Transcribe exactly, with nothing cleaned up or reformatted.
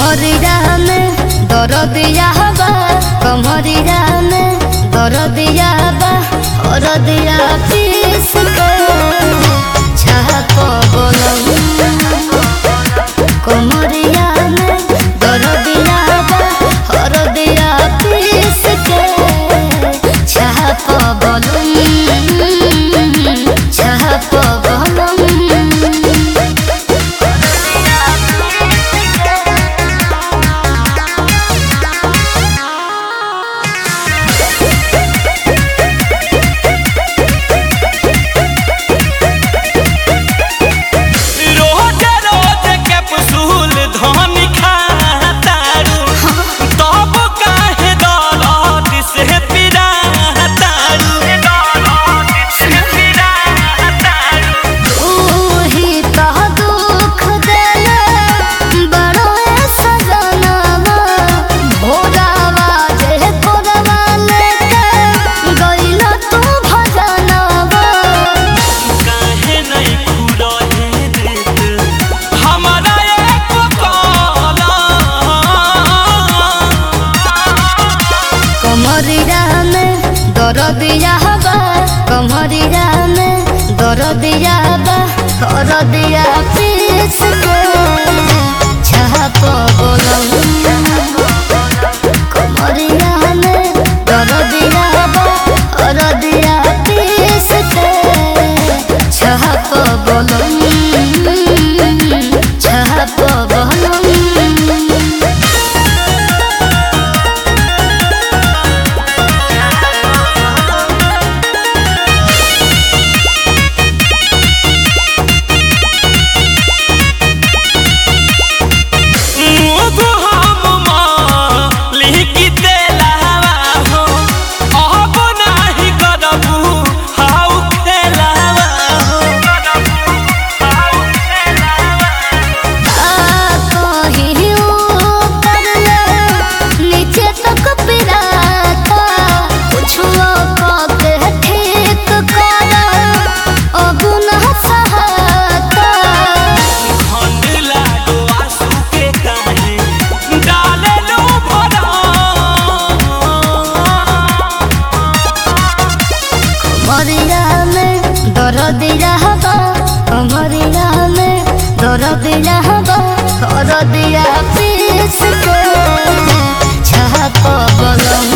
कमरिया में दरदिया बा, कमरिया में दरदिया बा, दरदिया पीस के छाप बोलम। कमरिया में दरदिया बा, दरदिया पीस के छाप बोलम, छाप बोलम। दरदिया बा, कमरिया में दरदिया बा, दरदिया पीस के छाप बोलम। कमरिया में दरदिया बा, दरदिया पीस के छाप बोलम, छाप बोलम। दरदिया बा, कमरिया में दरदिया बा, दरदिया पीस के छाप बोलम।